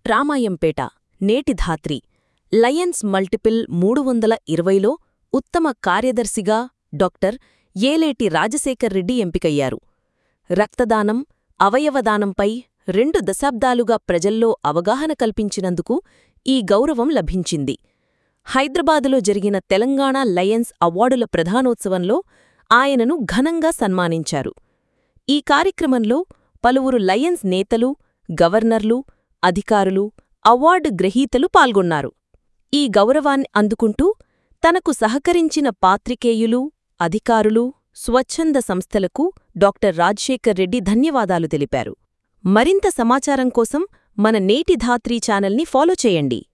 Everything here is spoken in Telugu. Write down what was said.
రామాయంపేట నేటి ధాత్రి లయన్స్ మల్టిపుల్ 320లో ఉత్తమ కార్యదర్శిగా డాక్టర్ ఏలేటి రాజశేఖర్రెడ్డి ఎంపికయ్యారు. రక్తదానం, అవయవదానంపై 2 దశాబ్దాలుగా ప్రజల్లో అవగాహన కల్పించినందుకు ఈ గౌరవం లభించింది. హైదరాబాదులో జరిగిన తెలంగాణ లయన్స్ అవార్డుల ప్రధానోత్సవంలో ఆయనను ఘనంగా సన్మానించారు. ఈ కార్యక్రమంలో పలువురు లయన్స్ నేతలు, గవర్నర్లు, అధికారులు, అవార్డు గ్రహీతలు పాల్గొన్నారు. ఈ గౌరవాన్ని అందుకుంటూ తనకు సహకరించిన పాత్రికేయులు, అధికారులు, స్వచ్ఛంద సంస్థలకు డాక్టర్ రాజశేఖర్రెడ్డి ధన్యవాదాలు తెలిపారు. మరింత సమాచారం కోసం మన నేటి ధాత్రి ఛానల్ని ఫాలో చేయండి.